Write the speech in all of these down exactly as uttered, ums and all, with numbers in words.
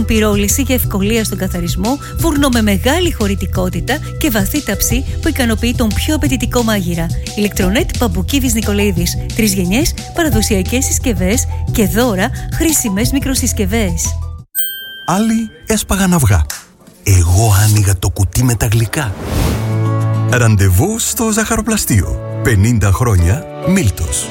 πυρόληση για ευκολία στον καθαρισμό, φούρνο με μεγάλη χωρητικότητα και βαθύ ταψί που ικανοποιεί τον πιο απαιτητικό μάγειρα. Ηλεκτρονέτ Παμπουκίδης Νικολαίδης. Τρεις γενιές, παραδοσιακές συσκευές και δώρα χρήσιμες μικροσυσκευές. Άλλοι έσπαγαν αυγά. Εγώ άνοιγα το κουτί με τα γλυκά. Ραντεβού στο ζαχαροπλαστείο. πενήντα χρόνια Μίλτος.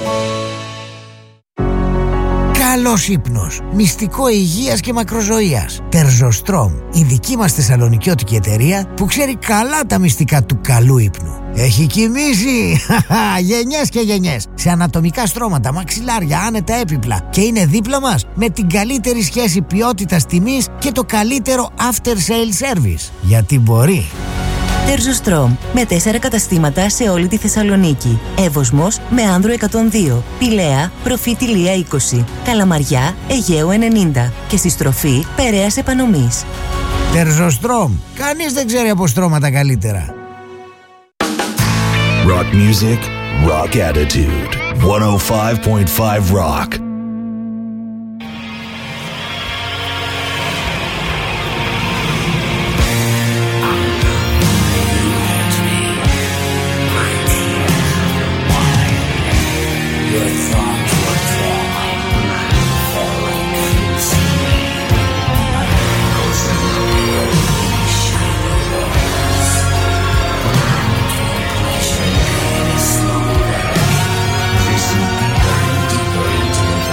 Καλός ύπνος, μυστικό υγείας και μακροζωίας. Τερζοστρόμ, η δική μας θεσσαλονικιώτικη εταιρεία που ξέρει καλά τα μυστικά του καλού ύπνου. Έχει κοιμήσει γενιές και γενιές σε ανατομικά στρώματα, μαξιλάρια, άνετα έπιπλα και είναι δίπλα μας με την καλύτερη σχέση ποιότητας τιμής και το καλύτερο after sale service. Γιατί μπορεί. Τερζοστρόμ, με τέσσερα καταστήματα σε όλη τη Θεσσαλονίκη. Εύωσμος με Άνδρο εκατόν δύο, Πηλαία, Προφήτη Λία είκοσι, Καλαμαριά, Αιγαίου ενενήντα και στη στροφή Περαίας Επανομής. Τερζοστρόμ, κανείς δεν ξέρει από στρώματα καλύτερα. Rock music, rock attitude. εκατόν πέντε κόμμα πέντε Rock. Deeper into the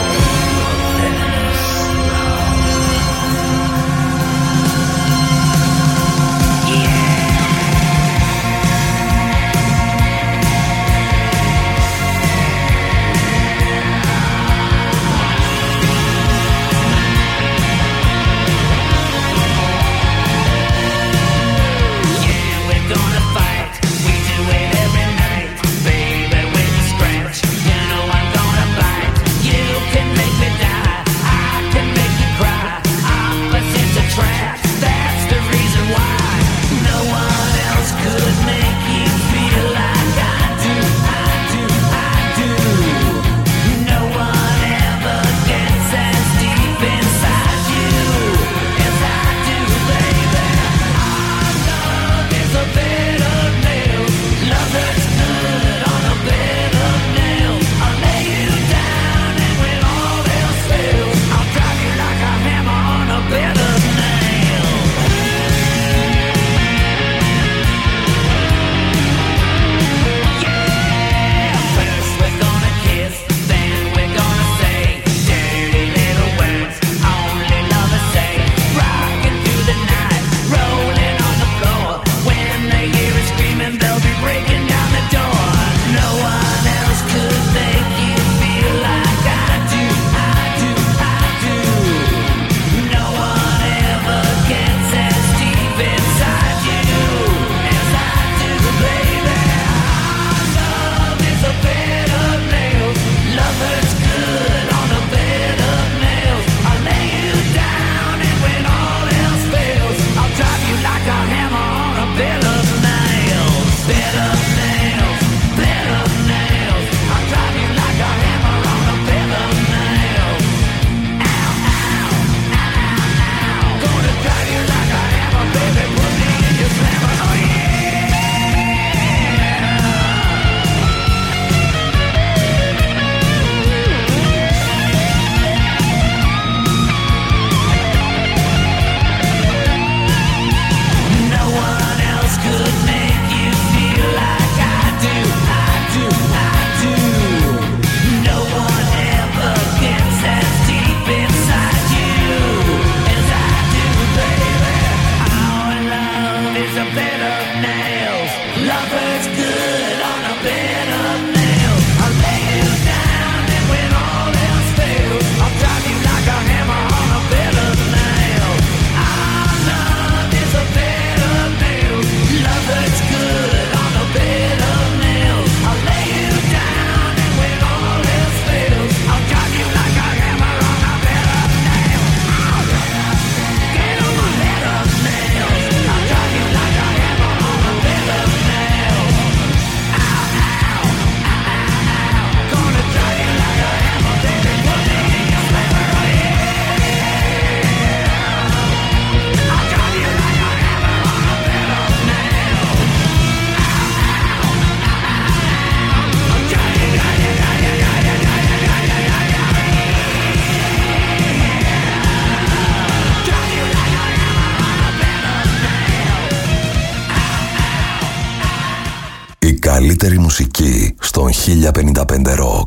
καλύτερη μουσική στον χίλια πενήντα πέντε Rock.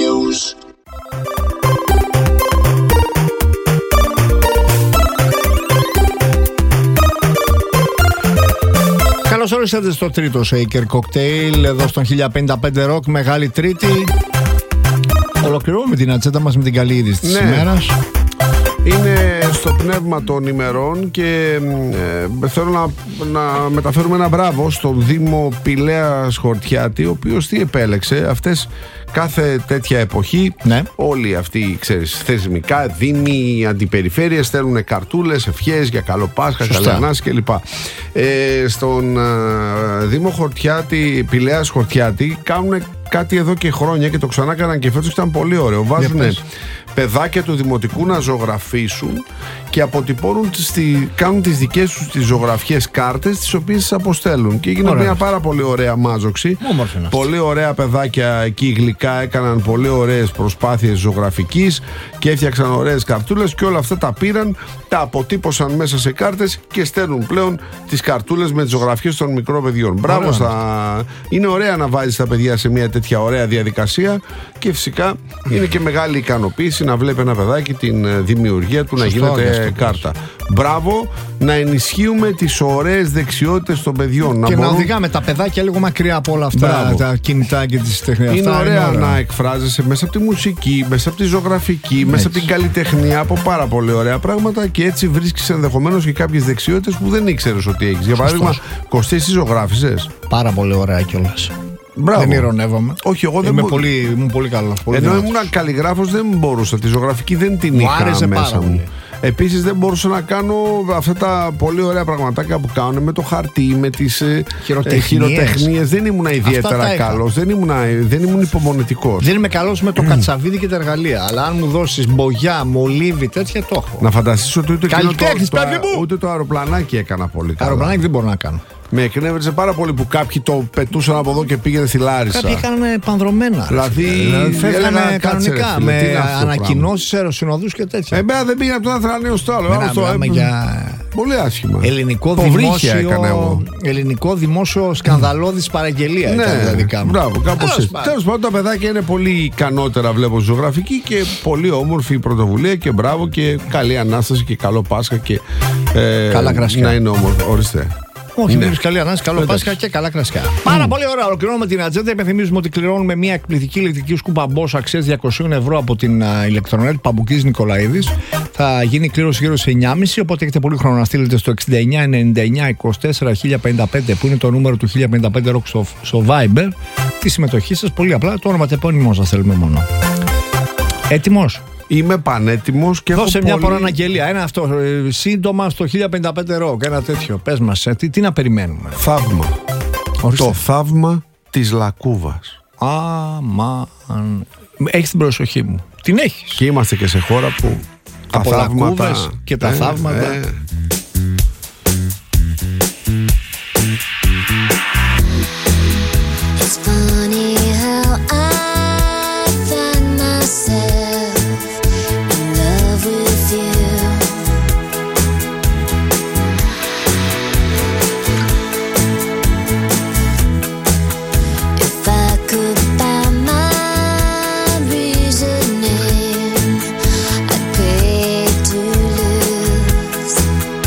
Καλώς ορίσατε στο τρίτο Shaker Cocktail εδώ στον χίλια πενήντα πέντε Rock, Μεγάλη Τρίτη. Ολοκληρώνουμε την ατζέντα μας με την καλή είδηση της ναι. ημέρας. Είναι στο πνεύμα των ημερών και ε, θέλω να, να μεταφέρουμε ένα μπράβο στον Δήμο Πηλαίας Χορτιάτη, ο οποίος τι επέλεξε αυτές κάθε τέτοια εποχή. Ναι. Όλοι αυτοί, ξέρεις, θεσμικά, δήμοι, αντιπεριφέρειες στέλνουν καρτούλες, ευχές για καλό Πάσχα, καλή Ανάση κλπ. Ε, στον ε, Δήμο Χορτιάτη, Πηλαίας Χορτιάτη, κάνουν κάτι εδώ και χρόνια και το ξανά κάναν και φέτος, ήταν πολύ ωραίο. Βάζουν παιδάκια του δημοτικού να ζωγραφίσουν και αποτυπώνουν, στη, κάνουν τις δικές τους τις ζωγραφιές κάρτες, τις οποίες τις αποστέλουν. Και έγινε μια πάρα πολύ ωραία μάζοξη. Πολύ ωραία παιδάκια εκεί γλυκά έκαναν πολύ ωραίες προσπάθειες ζωγραφικής και έφτιαξαν ωραίες καρτούλες και όλα αυτά τα πήραν, τα αποτύπωσαν μέσα σε κάρτες και στέλνουν πλέον τις καρτούλες με τις ζωγραφιές των μικρών παιδιών. Μπράβο στα... Είναι ωραία να βάζεις τα παιδιά σε μια τέτοια ωραία διαδικασία και φυσικά είναι και μεγάλη ικανοποίηση να βλέπει ένα παιδάκι την δημιουργία του. Σωστό, να γίνεται κάρτα. Μπράβο, να ενισχύουμε τις ωραίες δεξιότητες των παιδιών. Και να, να μπορούν... οδηγάμε τα παιδάκια λίγο μακριά από όλα αυτά. Μπράβο. Τα κινητά και τις τεχνικές. Είναι ωραία, είναι ωραία να εκφράζεσαι μέσα από τη μουσική, μέσα από τη ζωγραφική, έτσι. Μέσα από την καλλιτεχνία, από πάρα πολύ ωραία πράγματα και έτσι βρίσκεις ενδεχομένως και κάποιες δεξιότητες που δεν ήξερες ότι έχεις. Για παράδειγμα, Κωστή, εσύ ζωγράφισες? Πάρα πολύ ωραία κιόλας. Μπράβο. Δεν ειρωνεύομαι. Όχι, εγώ δεν είμαι μπο... πολύ, ήμουν πολύ καλός. Πολύ Ενώ δυνατός. ήμουν καλλιγράφος δεν μπορούσα. Τη ζωγραφική δεν την μου είχα άρεσε μέσα πάρα μου. πολύ. Επίσης δεν μπορούσα να κάνω αυτά τα πολύ ωραία πραγματάκια που κάνουν με το χαρτί, με τις χειροτεχνίες. Δεν ήμουν ιδιαίτερα καλός. Δεν ήμουν, δεν ήμουν υπομονετικός. Δεν είμαι καλός με το κατσαβίδι και τα εργαλεία. Αλλά αν μου δώσεις μπογιά, μολύβι, τέτοια το έχω. Να φανταστείς ότι ούτε, το, το, ούτε το αεροπλανάκι έκανα πολύ καλά. Αεροπλανάκι δεν μπορώ να κάνω. Με εκνεύριζε πάρα πολύ που κάποιοι το πετούσαν από εδώ και πήγαινε στη Λάρισα. Κάποιοι είχαν πανδρομένα. Δηλαδή, φεύγανε κανονικά με ανακοινώσεις, αεροσυνοδούς και τέτοια. Εμένα δεν πήγαινε από το ένα θρανείο στο άλλο. Μιλάμε για πολύ άσχημα. Ελληνικό δημόσιο, ελληνικό δημόσιο σκανδαλώδης παραγγελία. Ναι, ήταν τα δικά μου. Μπράβο, κάπως έτσι. Τέλος πάντων, τα παιδάκια είναι πολύ ικανότερα, βλέπω, ζωγραφική και πολύ όμορφη η πρωτοβουλία και μπράβο και καλή Ανάσταση και καλό Πάσχα και ε, καλά κρασιά. Να είναι όμορφο. Ορίστε. Όχι, ναι. Καλή Ανάσταση, καλό Πάσχα και καλά κρασιά. Mm. Πάρα πολύ ωραία. Ολοκληρώνουμε την ατζέντα. Υπενθυμίζουμε ότι κληρώνουμε μια εκπληκτική ηλεκτρική σκούπα Bosch αξίας διακόσια ευρώ από την ηλεκτρονέτ Παμπουκής Νικολαίδης. Θα γίνει κλήρωση γύρω σε εννιά και μισή, οπότε έχετε πολύ χρόνο να στείλετε στο εξήντα εννιά ενενήντα εννιά είκοσι τέσσερα χίλια πενήντα πέντε που είναι το νούμερο του χίλια πενήντα πέντε Rock στο, στο Viber τη συμμετοχή σας. Πολύ απλά, το όνομα τεπώνυμό σας θέλουμε μόνο. Έτοιμος? Είμαι πανέτοιμος και δώσε έχω μια πολύ... προαναγγελία. Ένα αυτό. Ε, σύντομα στο χίλια πενήντα πέντε Rock. Ένα τέτοιο. Πες μας, ε, τι, τι να περιμένουμε. Θαύμα. Ορίστε. Το θαύμα της Λακκούβας. Αμαν. Έχεις την προσοχή μου. Την έχεις. Και είμαστε και σε χώρα που τα από θαύματα και τα ε, θαύματα. Ε. I'd pay to lose.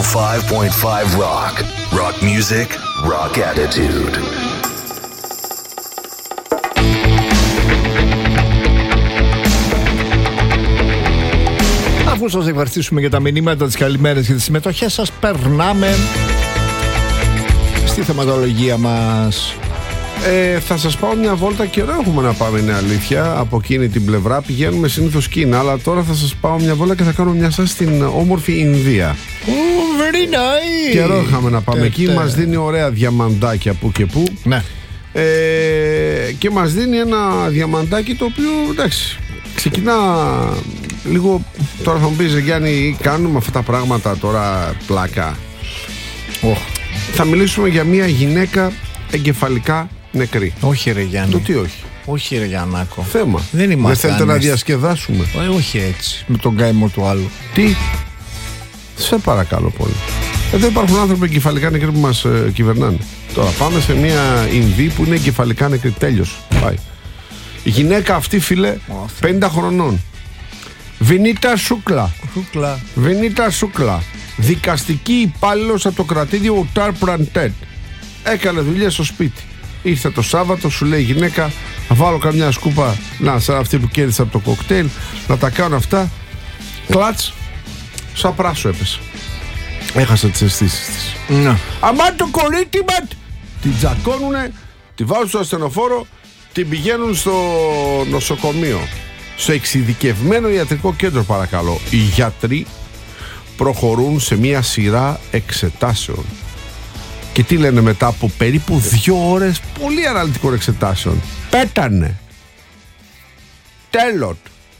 εκατόν πέντε κόμμα πέντε Rock. Rock music, rock attitude. Αφού σας ευχαριστήσουμε για τα μηνύματα, τις καλημέρες και τις συμμετοχές σας, περνάμε στη θεματολογία μας. Ε, θα σας πάω μια βόλτα, καιρό έχουμε να πάμε, είναι αλήθεια. Από εκείνη την πλευρά πηγαίνουμε συνήθως Κίνα, αλλά τώρα θα σας πάω μια βόλτα και θα κάνω μια σας στην όμορφη Ινδία. Oh, very nice. Καιρό είχαμε να πάμε τε, εκεί, τε. μας δίνει ωραία διαμαντάκια που και που. Ναι. Ε, και μας δίνει ένα διαμαντάκι το οποίο, εντάξει, ξεκινά λίγο. Τώρα θα μου πεις, Γιάννη, κάνουμε αυτά τα πράγματα τώρα πλάκα. Oh. Θα μιλήσουμε για μια γυναίκα εγκεφαλικά νεκρή. Όχι ρε Γιάννη. Το τι όχι. Όχι ρε Γιαννάκο. Θέμα. Δεν είμαστε. Δεν θέλετε να διασκεδάσουμε. Ε, όχι έτσι. Με τον καημό του άλλου. Τι. Σε παρακαλώ πολύ. Εδώ υπάρχουν άνθρωποι εγκεφαλικά νεκροί που μας ε, κυβερνάνε. Τώρα πάμε σε μια Ινδή που είναι εγκεφαλικά νεκρή. Τέλειος. Πάει. Η γυναίκα αυτή, φίλε, oh, πενήντα χρονών. Βινίτα Σούκλα. Σούκλα. Βινίτα Σούκλα. Δικαστική υπάλληλος από το κρατήδιο Ουτάρ Πραντέτ. Έκανε δουλειές στο σπίτι. Ήρθε το Σάββατο, σου λέει η γυναίκα, θα βάλω καμιά σκούπα, να, σαν αυτή που κέρδισα από το κοκτέιλ, να τα κάνω αυτά. Κλατς, σαν πράσο έπεσε. Έχασε τις αισθήσεις της. Ναι. Αμά το κορίτσι ματ! Την τζακώνουνε, τη βάζουν στο ασθενοφόρο, την πηγαίνουν στο νοσοκομείο. Στο εξειδικευμένο ιατρικό κέντρο, παρακαλώ. Οι γιατροί προχωρούν σε μια σειρά εξετάσεων. Και τι λένε μετά από περίπου δύο ώρες πολύ αναλυτικών εξετάσεων? Πέτανε. Τέλος.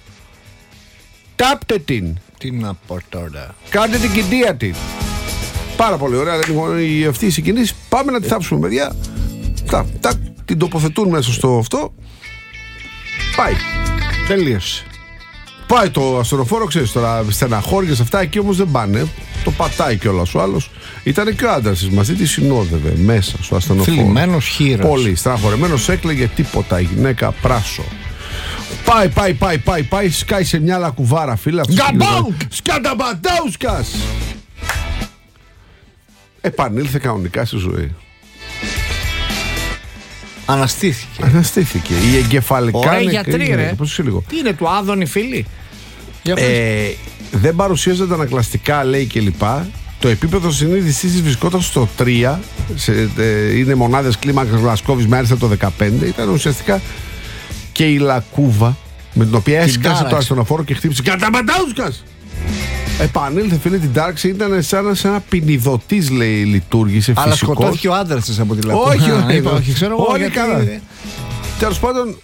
Τάπτε την. Τι να πω τώρα. Κάντε την κηδεία την. Πάρα πολύ ωραία. Δηλαδή, αυτή η συγκινήση. Πάμε να τη θάψουμε, παιδιά. Τα, τα, την τοποθετούν μέσα στο αυτό. Πάει. Τελείωσε. Πάει το ασθενοφόρο, ξέρεις τώρα, στεναχώριες αυτά, εκεί όμως δεν πάνε. Το πατάει κιόλας ο άλλος. Ήταν και ο άντρας της μαζί, τη συνόδευε μέσα στο ασθενοφόρο. Θλιμμένος χείρας. Πολύ στεναχωρεμένος, έκλαιγε τίποτα η γυναίκα, πράσο. Πάει, πάει, πάει, πάει, πάει, σκάει σε μια λακκουβάρα, φίλε. Γκαμπόγκ! Σκανταμπαντάουσκας! Επανήλθε κανονικά στη ζωή. Αναστήθηκε. Αναστήθηκε. Η εγκεφαλικά. Ωραία γιατρή, ρε. Λίγο. Τι είναι του Άδωνη, φίλοι? Ε, δεν παρουσίαζεται ανακλαστικά, λέει, και λοιπά. Το επίπεδο συνείδησής της βρισκόταν στο τρία. Σε, ε, είναι μονάδες κλίμακας Γλασκόβης με άριστα το δεκαπέντε. Ήταν ουσιαστικά και η λακκούβα με την οποία έσκασε το ασθενοφόρο και χτύπησε. Καταματάουσκας! Επανήλθε, φίλε, την τάξη. Ήταν σαν, σαν ένα ποινιδωτής, λέει, λειτουργήσε. Αλλά φυσικός. σκοτώθηκε ο άντρας της από τη λακκούβα. Όχι, όχι, είπα, όχι, ξέρω εγώ. Όλοι καλά. Τέλος πάντων,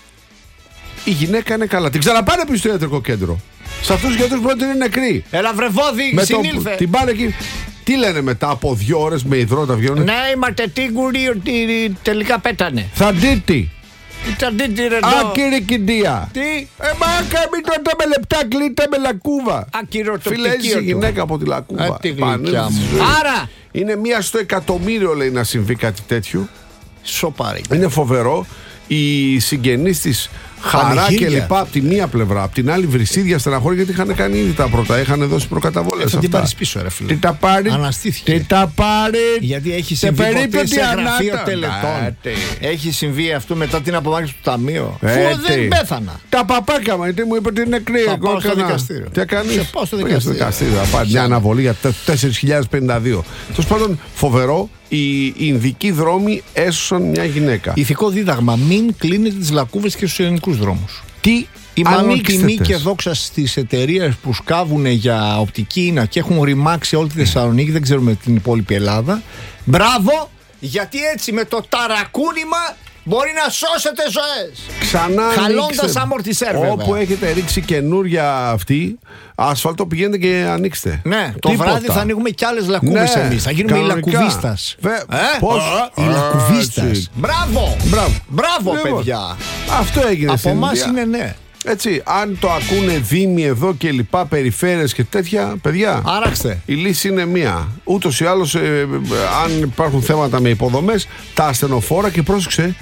η γυναίκα είναι καλά. Την ξαναπάνε πίσω στο ιατρικό κέντρο. Σε αυτούς τους γιατρούς πρώτοι είναι νεκροί. Έλα βρεβόδι, συνήλθε. Το, την πάνε εκεί. Τι λένε μετά από δύο ώρες με υδρότα βγαίνουν? Ναι, είμαστε τίγκουροι ότι τελικά πέτανε. Θα δείτε. Ήταν τίτι ρε. Α, κύριε Κιντία. Τι? Ε, μα μην τότε με λεπτά κλείτε με λακκούβα. Ακυροτοπτική. Φίλε, η γυναίκα από τη λακκούβα. Α, τη γλυκιά μου. Άρα. Είναι μία στο εκατομμύριο, λέει, να συμβεί κάτι τέτοιο. Σοπάρι. Είναι φοβερό. Οι συγγενείς της χαρά και λοιπά από τη μία πλευρά. Από την άλλη βρυσίδια, στεναχώρια, γιατί είχαν κάνει ήδη τα πρώτα. Είχαν δώσει προκαταβόλες. Θα την πάρεις πίσω, ρε φίλε. Τι τα πάρει. Αναστήθηκε. Τι τα πάρει. Γιατί έχει συμβεί ποτέ σε γραφείο τελετών. Έχει συμβεί αυτό μετά την απομάκρυνση του ταμείου. Αφού δεν πέθανα. Τα παπάκα μου, γιατί μου είπε ότι είναι νεκρή. Θα πάω στο δικαστήριο. Τι κάνεις? Θα πάω στο δικαστήριο. Θα πάρει μια αναβολή για τέσσερις χιλιάδες πενήντα δύο. Τέλος πάντων, φοβερό. Οι Ινδικοί δρόμοι έσωσαν μια γυναίκα. Ηθικό δίδαγμα: μην κλείνετε τις λακκούβες και στους ελληνικούς δρόμους. Τι ή μάλλον τιμή και δόξα στις εταιρείες που σκάβουν για οπτική ίνα και έχουν ρημάξει όλη τη Θεσσαλονίκη, δεν ξέρουμε την υπόλοιπη Ελλάδα. Μπράβο, γιατί έτσι με το ταρακούνημα μπορεί να σώσετε ζωές. Ξανά χαλώντας αμορτισέρ, βέβαια. Όπου έχετε ρίξει καινούρια αυτή άσφαλτο, πηγαίνετε και ανοίξτε. Ναι, το Τίποτα. βράδυ θα ανοίγουμε κι άλλες λακκούβες, ναι, εμείς. Θα γίνουμε οι λακκουβίστας. Βε... Ε? Πώς? Οι λακκουβίστας. Μπράβο. Μπράβο, Μπράβο λοιπόν, παιδιά. Αυτό έγινε. Από εμάς είναι ναι. Έτσι, αν το ακούνε δήμοι εδώ και λοιπά, περιφέρειες και τέτοια, παιδιά, άραξτε. Η λύση είναι μία. Ούτως ή άλλως, ε, ε, αν υπάρχουν θέματα με υποδομές, τα ασθενοφόρα, και πρόσεξε,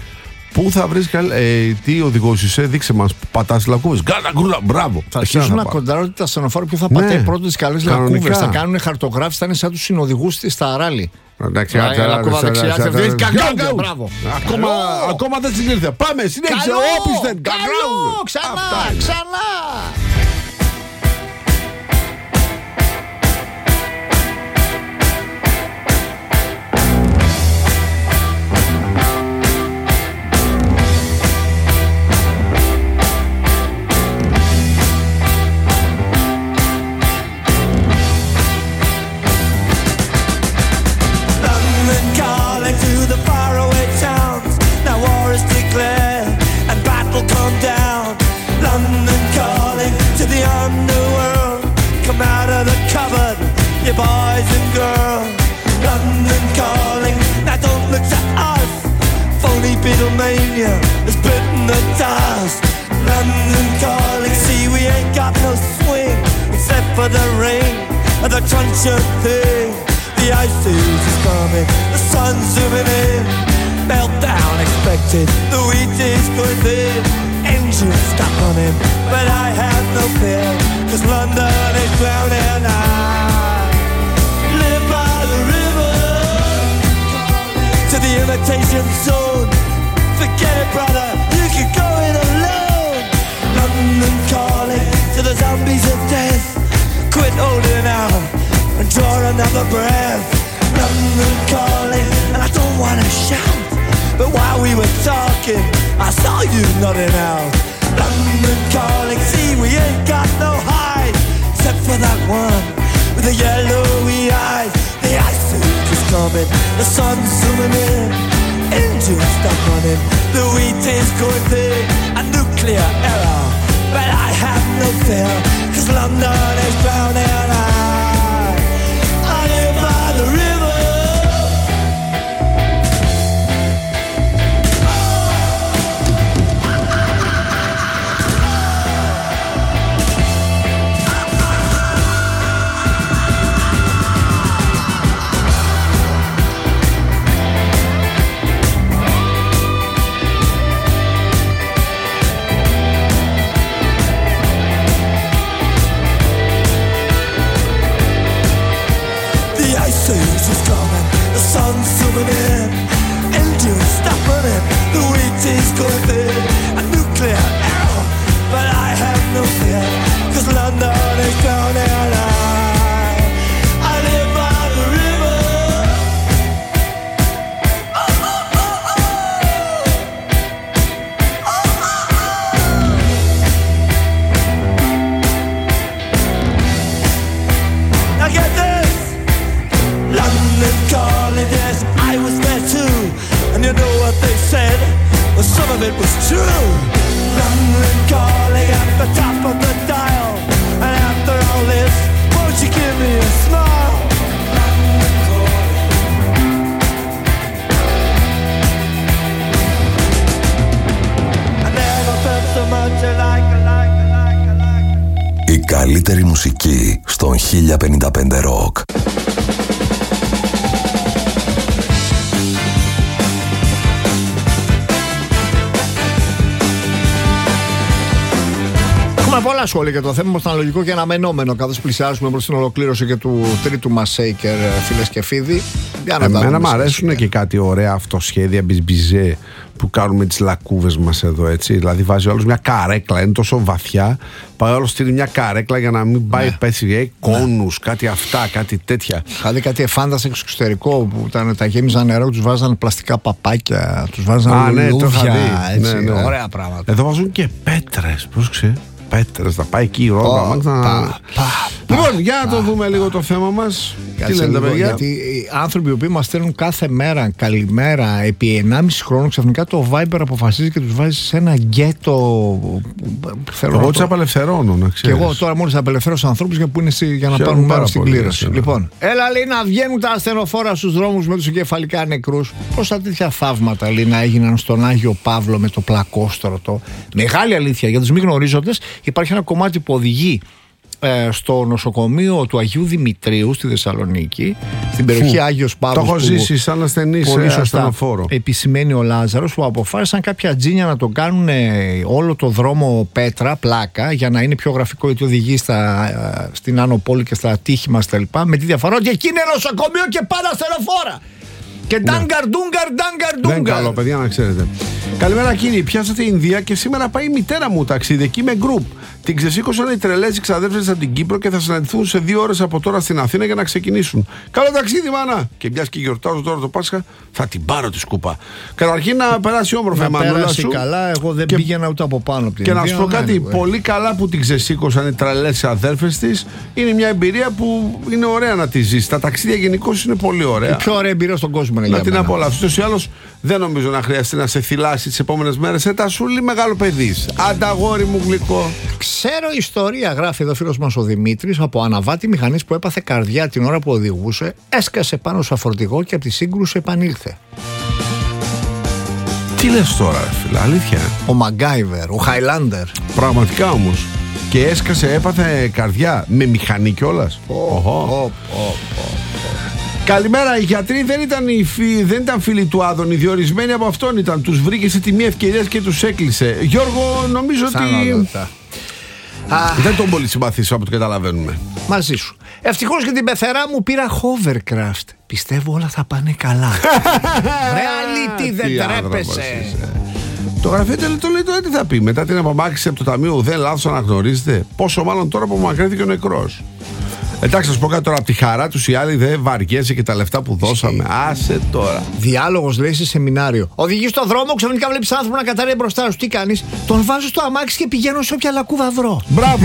Πού θα βρεις καλ... ε, τι οδηγός είσαι, δείξε μας που πατάς λακκούβες. Γκάλα γκούλα, μπράβο. Θα αρχίσουν να κοντράρουν ότι τα στενοφόρα ποιο θα πατάει ναι, πρώτο τις καλές λακκούβες. Θα κάνουν χαρτογράφηση, θα είναι σαν τους συνοδηγούς στα ράλι. Λακκούβα δεξιά, θευτείς, καγκάου, μπράβο. Ακόμα δεν συνήλθε. Πάμε, συνέχισε, όπισθεν, καλό, ξανά, ξανά. Boys and girls, London calling. Now don't look to us. Phony Beatlemania has bitten the dust. London calling. See, we ain't got no swing except for the rain and the crunch of thing. The ice age is coming. The sun's zooming in. Meltdown expected. The wheat is going thin. Engines stop running, but I have no fear, 'cause London is drowning. I the imitation zone. Forget it, brother, you can go it alone. London calling to the zombies of death. Quit holding out and draw another breath. London calling, and I don't wanna shout, but while we were talking, I saw you nodding out. London calling, see, we ain't got no hide, except for that one with the yellowy eyes. The ice age is coming, the sun's zooming in, engines stop running, the wheat is going thin, a nuclear error, but I have no fear, 'cause London is drowning. I, I live by the river. Η καλύτερη μουσική στον χίλια πενήντα πέντε Rock. Έχουμε πολλά σχόλια για το θέμα, ήταν λογικό και αναμενόμενο καθώς πλησιάζουμε προς την ολοκλήρωση και του τρίτου μας Shaker, φίλες και φίλοι. Εμένα μου αρέσουν και κάτι ωραία αυτοσχέδια μπιζμπιζέ που κάνουμε τις λακκούβες μας εδώ, έτσι. Δηλαδή βάζει ο άλλος μια καρέκλα, είναι τόσο βαθιά, πάει ο άλλος στείλει μια καρέκλα για να μην πάει, ναι, πέσει, ε, κόνους, ναι, κάτι αυτά, κάτι τέτοια. Είχα δει κάτι εφάντασε στο εξωτερικό που ήταν, τα γέμιζαν νερό, τους βάζαν πλαστικά παπάκια, τους βάζαν λουλούδια, ναι, έτσι, ναι, ναι, ωραία πράγματα. Εδώ βάζουν και πέτρες, πρόσεξε. Πέτρες, θα πάει εκεί η ρόδα. Λοιπόν, για να το δούμε λίγο το θέμα μας. Τι λένε τα παιδιά? Γιατί οι άνθρωποι που μας στέλνουν κάθε μέρα καλημέρα επί ενάμιση χρόνου, ξαφνικά το Viber αποφασίζει και τους βάζει σε ένα γκέτο. Εγώ τους απελευθερώνω, να ξέρεις. Και εγώ τώρα μόλις απελευθέρωσα ανθρώπους για, που είναι για να πάρουν μέρος στην κλήρωση. Λοιπόν, έλα λέει να βγαίνουν τα ασθενοφόρα στους δρόμους με τους εγκεφαλικά νεκρούς. Πόσα τέτοια θαύματα λέει να έγιναν στον Άγιο Παύλο με το πλακόστρωτο. Μεγάλη αλήθεια για τους μη γνωρίζοντες. Υπάρχει ένα κομμάτι που οδηγεί ε, στο νοσοκομείο του Αγίου Δημητρίου στη Θεσσαλονίκη, στην περιοχή Φου. Άγιος Παύλος. Το έχω ζήσει σαν ασθενή σε ασθενοφόρο. Επισημαίνει ο Λάζαρος, που αποφάσισαν κάποια τζίνια να το κάνουν όλο το δρόμο πέτρα, πλάκα, για να είναι πιο γραφικό, γιατί οδηγεί στα, στην Άνω Πόλη και στα ατύχημα κτλ. Με τη διαφορά ότι εκεί είναι νοσοκομείο και πάντα ασθενοφόρα. Και ντάγκαρ, ντούγκαρ, ντάγκαρ, ντούγκαρ. Δεν καλό, παιδιά, να ξέρετε. Καλημέρα, κύριε. Πιάσατε Ινδία και σήμερα πάει η μητέρα μου ταξίδι εκεί με γκρουπ. Την ξεσήκωσαν οι τρελές οι ξαδέρφες από την Κύπρο και θα συναντηθούν σε δύο ώρες από τώρα στην Αθήνα για να ξεκινήσουν. Καλό ταξίδι, μάνα! Και μιας και γιορτάζω τώρα το Πάσχα, θα την πάρω τη σκούπα. Καταρχήν να περάσει όμορφα η μανούλα σου. Καλά, εγώ δεν και... πήγαινα ούτε από πάνω από την Και Ινδία, να σου πω κάτι, ναι, πολύ καλά που την ξεσήκωσαν οι τρελές ξαδέρφες της. Είναι μια εμπειρία που είναι ωραία να τη ζήσει. Τα ταξίδια γενικώς είναι πολύ ωραία. Η πιο ωραία εμπειρία στον κόσμο είναι. Να την απολαύσει. Ούτως ή άλλως δεν νομίζω να χρειαστεί να σε θυλάσει τις επόμενες μέρες. Ε, τα σούλη μεγάλο παιδί. Ανταγόρι μου γλυκό. Ξέρω ιστορία, γράφει εδώ φίλος μας ο Δημήτρης, από αναβάτη μηχανής που έπαθε καρδιά την ώρα που οδηγούσε, έσκασε πάνω στο φορτηγό και από τη σύγκρουση επανήλθε. Τι λες τώρα, φίλε, αλήθεια? Ο Μαγκάιβερ, ο Χάιλάντερ. Πραγματικά όμως. Και έσκασε, έπαθε καρδιά με μηχανή κιόλας. Oh, oh, oh, oh. Καλημέρα, οι γιατροί δεν ήταν, οι φι... δεν ήταν φίλοι του Άδωνη, διορισμένοι από αυτόν ήταν. Τους βρήκε σε τιμή ευκαιρίας και τους έκλεισε. Γιώργο, νομίζω Σαν ότι... Δεν τον πολύ συμπαθήσω από το καταλαβαίνουμε. Μαζί σου. Ευτυχώς και την πεθερά μου πήρα hovercraft. Πιστεύω όλα θα πάνε καλά. Reality, δεν τρέπεσαι. Το γραφείο το λέει τώρα τι θα πει. Μετά την απομάκρυνση από το ταμείο δεν λάθος αναγνωρίζετε. Πόσο μάλλον τώρα που μακρύνθηκε ο νεκρός. Εντάξει, να σου πω κάτι τώρα. Από τη χαρά τους οι άλλοι δεν βαριέσαι και τα λεφτά που δώσαμε. Άσε τώρα. Διάλογος λέει σε σεμινάριο. Οδηγείς στον δρόμο, ξαφνικά βλέπεις άνθρωπο να καταραίει μπροστά σου. Τι κάνεις? Τον βάζω στο αμάξι και πηγαίνω σε όποια λακκούβα βρω. Μπράβο.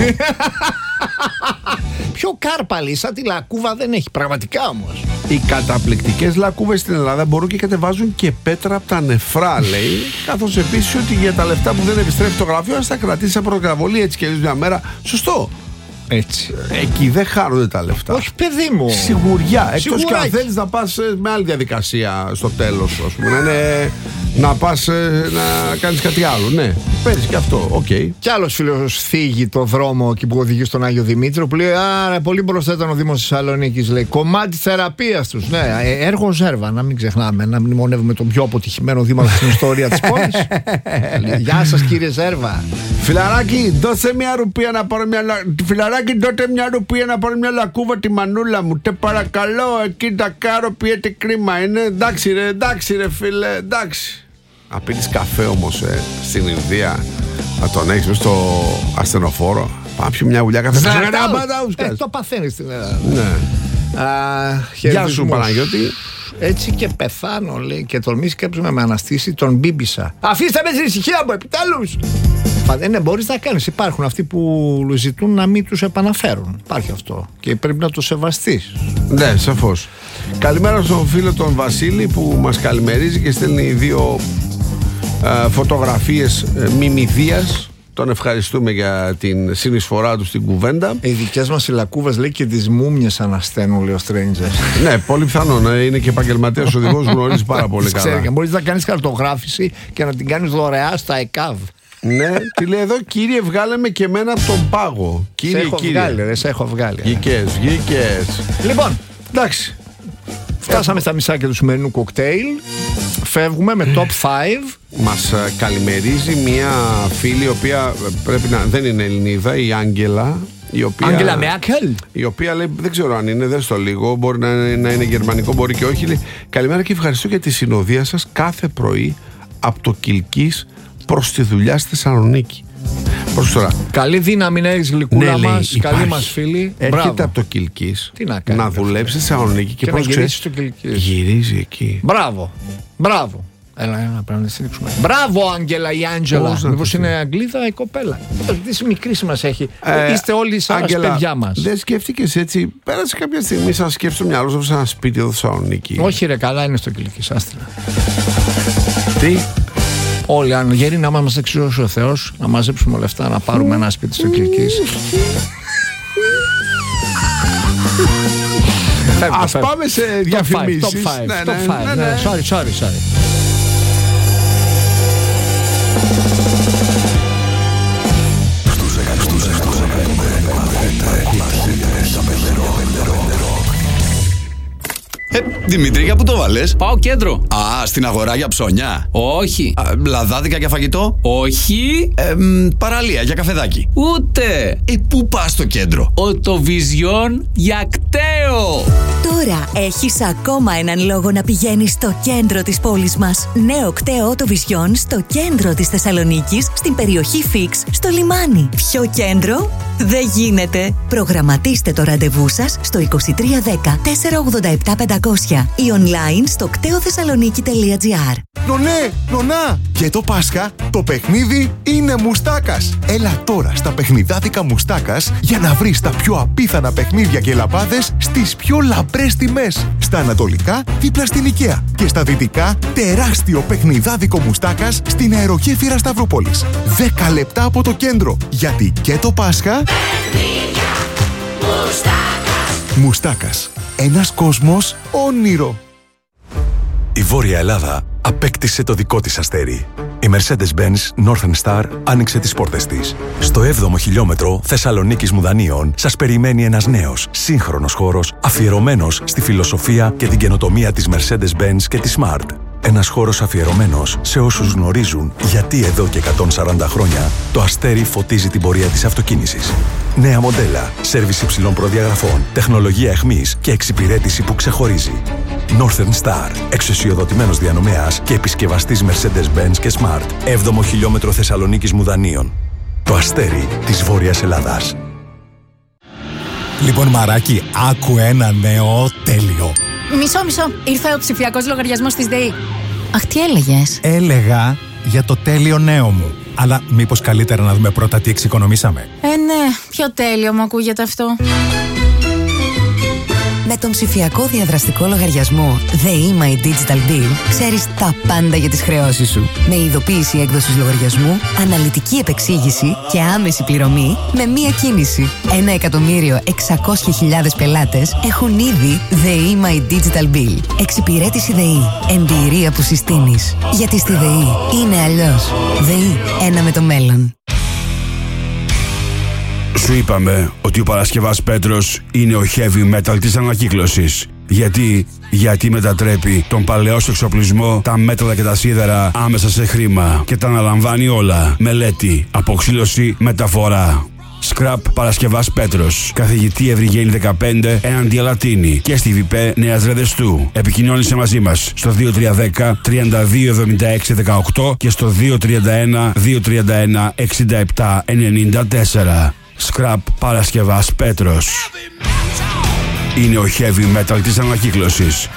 Πιο κάρπαλη, σαν τη λακκούβα δεν έχει. Πραγματικά όμως. Οι καταπληκτικές λακκούβες στην Ελλάδα μπορούν και κατεβάζουν και πέτρα από τα νεφρά, λέει. Καθώς επίσης ότι για τα λεφτά που δεν επιστρέφει το γραφείο, ας τα κρατήσει σε προκραβολή έτσι και μια μέρα. Σωστό. Έτσι. Εκεί δεν χάνονται τα λεφτά. Όχι, παιδί μου. Σιγουριά. Εκτός και αν θέλεις να πας με άλλη διαδικασία στο τέλος, ας πούμε. Να, είναι, να πας να κάνεις κάτι άλλο. Ναι, παίρνεις και αυτό. Οκ. Okay. Κι άλλος φίλος θίγει το δρόμο εκεί που οδηγεί στον Άγιο Δημήτριο, που λέει: άρα, πολύ μπροστά ήταν ο Δήμος της Θεσσαλονίκης. Λέει: κομμάτι θεραπείας τους. Ναι, έργο Ζέρβα. Να μην ξεχνάμε. Να μνημονεύουμε τον πιο αποτυχημένο δήμαρχο στην ιστορία της πόλης. Γεια σας, κύριε Ζέρβα. Φιλαράκι, δώσε μια ρουπία να πάρω μια. Φιλαράκι, τότε μια ρουπία να πάρω μια λακκούβα τη μανούλα μου. Τε παρακαλώ, εκεί τα κάρο πιέτε κρίμα. Είναι εντάξει, ρε, εντάξει, ρε φίλε, εντάξει. Να πίνεις καφέ όμως ε, στην Ινδία, να τον έχεις μες στο ασθενοφόρο. Πάμε πιο μια γουλιά καφέ. Ε, το παθαίνεις στην Ελλάδα. Ναι. Γεια σου, Παναγιώτη. Έτσι και πεθάνω, λέει, και τολμήσει κάποιος να με αναστήσει, τον μπίμπησα. Αφήστε με στην ησυχία μου, επιτέλους. Ναι, μπορείς να κάνεις. Υπάρχουν αυτοί που ζητούν να μην τους επαναφέρουν. Υπάρχει αυτό. Και πρέπει να το σεβαστείς. Ναι, σαφώς. Καλημέρα στον φίλο τον Βασίλη που μας καλημερίζει και στέλνει δύο α, φωτογραφίες ε, μιμηδίας. Τον ευχαριστούμε για την συνεισφορά του στην κουβέντα. Οι δικές μας οι λακκούβες, λέει, και τις μούμιες ανασταίνουν, λέει ο Stranger. Ναι, πολύ πιθανόν. Είναι και επαγγελματίας οδηγός, γνωρίζει πάρα πολύ καλά. Ξέρει, μπορείς να κάνεις χαρτογράφηση και να την κάνεις δωρεά στα ΕΚΑΒ. Ναι, τι λέει εδώ, κύριε, βγάλε με και εμένα από τον πάγο. Κύριε, σε έχω κύριε. βγάλει, ρε, σε έχω βγάλει. Βγήκες, βγήκες. Λοιπόν, εντάξει. Φτάσαμε στα μισάκια του σημερινού κοκτέιλ. Φεύγουμε με top πέντε. Μας καλημερίζει μια φίλη, η οποία πρέπει να δεν είναι Ελληνίδα, η Άγγελα. Η οποία, Άγγελα Μέρκελ. Η οποία λέει, δεν ξέρω αν είναι, δεν στο λίγο, μπορεί να είναι, να είναι γερμανικό, μπορεί και όχι. Λέει, καλημέρα και ευχαριστώ για τη συνοδεία σας κάθε πρωί από το Κιλκής προς τη δουλειά στη Θεσσαλονίκη. Προς τώρα. Καλή δύναμη να έχεις, γλυκούλα, ναι, μας, λέει, καλή μας φίλη. Έρχεται από το Κιλκής να, κάνει, να δουλέψει στη Θεσσαλονίκη και, και να γυρίσει στο Κιλκής. Γυρίζει εκεί. Μπράβο, μπράβο. Έλα, έλα, πρέπει να τη στηρίξουμε. Μπράβο, Άγγελα, η Άγγελα. Μήπως είναι Αγγλίδα η κοπέλα. Τι μικρή μας έχει. Ε, Είστε όλοι σαν Άγγελα, παιδιά μας. Δεν σκέφτηκες έτσι. Πέρασε κάποια στιγμή σαν σκέφτεσαι το μυαλό σου σε ένα σπίτι εδώ στη Θεσσαλονίκη. Όχι, ρε, καλά είναι στο Κιλκής. Άστρα. Τι. Όλοι, αν γέρει να μας εξηγήσει ο Θεός, να μαζέψουμε λεφτά να πάρουμε ένα σπίτι στο Κιλκής. Ας πάμε σε διαφημίσεις. Top five, top five. Sorry, sorry, sorry. Στους Ε, Δημήτρη, για πού το βάλες? Πάω κέντρο. Α, στην αγορά για ψώνια. Όχι. Α, λαδάδικα για φαγητό. Όχι. Ε, μ, παραλία για καφεδάκι. Ούτε. Ε, πού πας στο κέντρο? Οτοβιζιόν για κταίο. Τώρα έχεις ακόμα έναν λόγο να πηγαίνεις στο κέντρο της πόλης μας. Νέο κταίο Οτοβιζιόν στο κέντρο της Θεσσαλονίκης, στην περιοχή Φίξ, στο λιμάνι. Πιο κέντρο δεν γίνεται. Προγραμματίστε το ραντεβού σας στο είκοσι τρία δέκα τετρακόσια ογδόντα επτά πεντακόσια ή online στο κτέοθεσσαλονίκη τελεία τζι άρ. Νονέ, νονά! Και το Πάσχα το παιχνίδι είναι Μουστάκας. Έλα τώρα στα παιχνιδάδικα Μουστάκας για να βρεις τα πιο απίθανα παιχνίδια και λαμπάδες στις πιο λαμπρές τιμές. Στα ανατολικά, δίπλα στην IKEA. Και στα δυτικά, τεράστιο παιχνιδάδικο Μουστάκας στην αερογέφυρα Σταυρούπολης. δέκα λεπτά από το κέντρο. Γιατί και το Πάσχα... Μουστάκας. Μουστάκας. Ένας κόσμος όνειρο. Η Βόρεια Ελλάδα απέκτησε το δικό της αστέρι. Η Mercedes-Benz Northern Star άνοιξε τις πόρτες της. Στο έβδομο χιλιόμετρο Θεσσαλονίκης Μουδανίων σας περιμένει ένας νέος, σύγχρονος χώρος αφιερωμένος στη φιλοσοφία και την καινοτομία της Mercedes-Benz και της Smart. Ένας χώρος αφιερωμένος σε όσους γνωρίζουν γιατί εδώ και εκατόν σαράντα χρόνια το αστέρι φωτίζει την πορεία της αυτοκίνησης. Νέα μοντέλα, σέρβις υψηλών προδιαγραφών, τεχνολογία εχμής και εξυπηρέτηση που ξεχωρίζει. Northern Star, εξουσιοδοτημένος διανομέας και επισκευαστής Mercedes-Benz και Smart. έβδομο χιλιόμετρο Θεσσαλονίκης Μουδανίων. Το αστέρι της Βόρειας Ελλάδας. Λοιπόν, Μαράκι, άκου ένα νέο τέλειο. Μισό, μισό. Ήρθε ο ψηφιακός λογαριασμός της ΔΕΗ. Αχ, τι έλεγες? Έλεγα για το τέλειο νέο μου. Αλλά μήπως καλύτερα να δούμε πρώτα τι εξοικονομήσαμε. Ε, ναι. Πιο τέλειο μου ακούγεται αυτό. Με τον ψηφιακό διαδραστικό λογαριασμό ΔΕΗ My Digital Bill ξέρεις τα πάντα για τις χρεώσεις σου. Με ειδοποίηση έκδοσης λογαριασμού, αναλυτική επεξήγηση και άμεση πληρωμή με μία κίνηση. Ένα εκατομμύριο εξακόσιες χιλιάδες πελάτες έχουν ήδη ΔΕΗ My Digital Bill. Εξυπηρέτηση ΔΕΗ. Εμπειρία που συστήνεις. Γιατί στη ΔΕΗ είναι αλλιώς. ΔΕΗ, ένα με το μέλλον. Σου είπαμε ότι ο Παρασκευάς Πέτρος είναι ο heavy metal της ανακύκλωσης. Γιατί, γιατί μετατρέπει τον παλαιό σου εξοπλισμό, τα μέταλλα και τα σίδερα άμεσα σε χρήμα και τα αναλαμβάνει όλα. Μελέτη, αποξήλωση, μεταφορά. Scrap Παρασκευάς Πέτρος. Καθηγητή Ευρυγένη δεκαπέντε, Εναντία Λατίνη και στη ΒΙΠΕ Νέας Ρεδεστού. Επικοινώνησε μαζί μας στο δύο τρία ένα μηδέν τρία δύο εβδομήντα έξι δεκαοκτώ και στο δύο τρία ένα δύο τρία ένα εξήντα επτά ενενήντα τέσσερα. Scrap Παρασκευάς Πέτρος. Είναι ο heavy metal της ανακύκλωσης.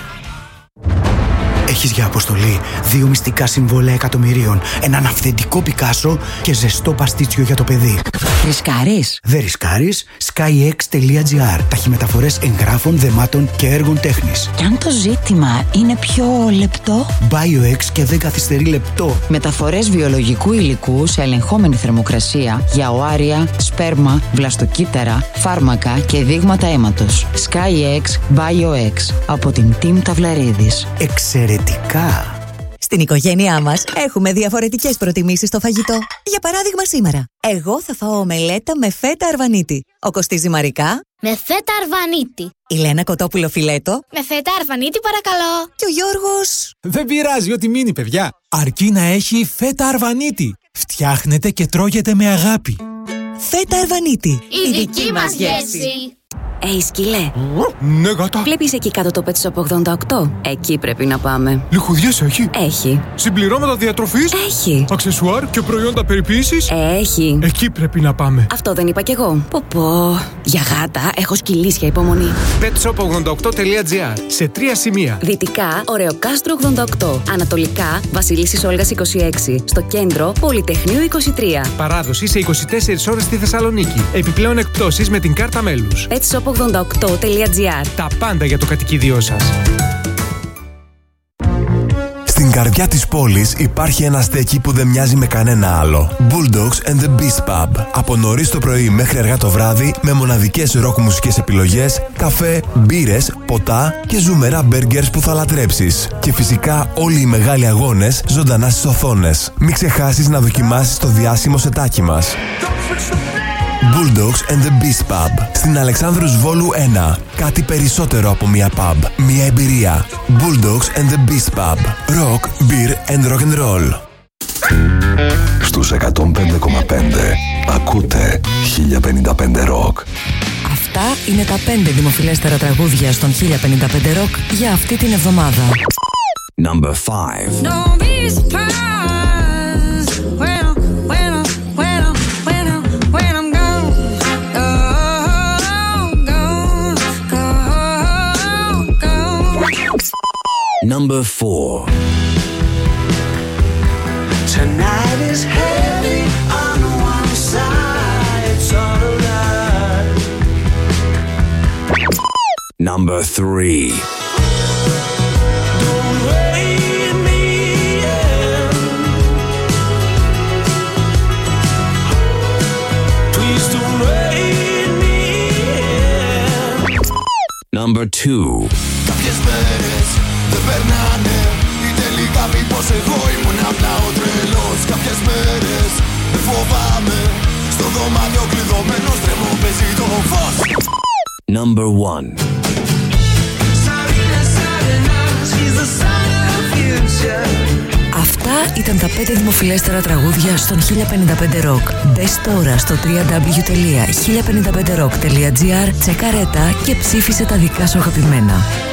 Έχεις για αποστολή δύο μυστικά συμβόλαια εκατομμυρίων, έναν αυθεντικό Πικάσο και ζεστό παστίτσιο για το παιδί. Ρισκάρεις? Δεν ρισκάρεις. skyx τελεία τζι άρ. Ταχυμεταφορές εγγράφων, δεμάτων και έργων τέχνης. Και αν το ζήτημα είναι πιο λεπτό? BioX και δεν καθυστερεί λεπτό. Μεταφορές βιολογικού υλικού σε ελεγχόμενη θερμοκρασία για οάρια, σπέρμα, βλαστοκύτταρα, φάρμακα και δείγματα αίματος. skyx BioX από την Team Ταυλαρίδης. Εξαιρετικά! Στην οικογένειά μας έχουμε διαφορετικές προτιμήσεις στο φαγητό. Για παράδειγμα σήμερα, εγώ θα φάω ομελέτα με φέτα αρβανίτη. Ο Κωστής Ζυμαρικά με φέτα αρβανίτη. Η Λένα Κοτόπουλο φιλέτο με φέτα αρβανίτη παρακαλώ. Και ο Γιώργος... Δεν πειράζει ό,τι μείνει παιδιά. Αρκεί να έχει φέτα αρβανίτη. Φτιάχνετε και τρώγεται με αγάπη. Φέτα αρβανίτη. Η δική μας γεύση. Ει σκυλέ. Ναι, γάτα. Βλέπεις εκεί κάτω το Pet Shop ογδόντα οκτώ? Εκεί πρέπει να πάμε. Λιχουδιές έχει? Έχει. Συμπληρώματα διατροφής? Έχει. Αξεσουάρ και προϊόντα περιποίησης? Έχει. Εκεί πρέπει να πάμε. Αυτό δεν είπα κι εγώ. Πω πω. Για γάτα έχω σκυλίσια υπομονή. πετ σοπ ογδόντα οκτώ τελεία τζι άρ. Σε τρία σημεία. Δυτικά, Ωρεοκάστρο ογδόντα οκτώ. Ανατολικά, Βασιλίσσης Όλγας είκοσι έξι. Στο κέντρο, Πολυτεχνείου είκοσι τρία. Παράδοση σε είκοσι τέσσερις ώρες στη Θεσσαλονίκη. Επιπλέον εκπτώσεις με την κάρτα μέλους. πετ σοπ ογδόντα οκτώ τελεία τζι άρ. Τα πάντα για το κατοικίδιό σας. Στην καρδιά της πόλης υπάρχει ένα στέκι που δεν μοιάζει με κανένα άλλο. Bulldogs and the Beast Pub. Από νωρίς το πρωί μέχρι αργά το βράδυ, με μοναδικές ροκ μουσικές επιλογές, καφέ, μπύρες, ποτά και ζουμερά μπέργκερς που θα λατρέψεις. Και φυσικά όλοι οι μεγάλοι αγώνες ζωντανά στις οθόνες. Μην ξεχάσεις να δοκιμάσεις το διάσημο σετάκι μας. Bulldogs and the Beast Pub. Στην Αλεξάνδρους Βόλου ένα. Κάτι περισσότερο από μια pub. Μια εμπειρία. Bulldogs and the Beast Pub. Rock, beer and rock and roll. Στους εκατόν πέντε κόμμα πέντε ακούτε χίλια πενήντα πέντε Rock. Αυτά είναι τα πέντε δημοφιλέστερα τραγούδια στον χίλια πενήντα πέντε Rock για αυτή την εβδομάδα. Number five. Don't be surprised when I, when I, when I, when I, when I'm gone, gone, gone, gone. Number four. Tonight is heavy on one side, it's all a lie. Number three. Don't wait me in. Please don't wait me in. Number two. Κάποιες μέρες δεν περνάνε ή τελικά μήπως εγώ ήμουν απλά ο τρελός. Κάποιες μέρες δεν φοβάμαι στο δωμάτιο κλειδωμένος τρέμω παίζει το φως. Number one. Αυτά ήταν τα πέντε δημοφιλέστερα τραγούδια στον χίλια πενήντα πέντε Rock. Μπες τώρα στο double-u double-u double-u τελεία χίλια πενήντα πέντε rock τελεία gr, τσεκάρε τα και ψήφισε τα δικά σου αγαπημένα.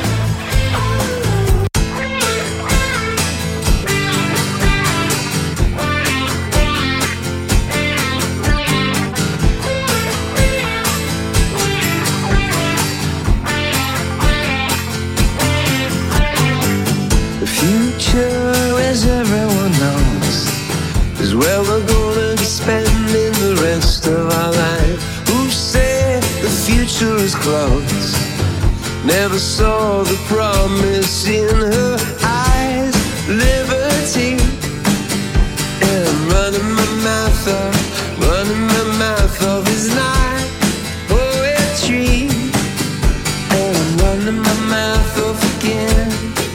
Where we're gonna be spending the rest of our life. Who said the future is close? Never saw the promise in her eyes. Liberty. And I'm running my mouth off, running my mouth off is not poetry. And I'm running my mouth off again.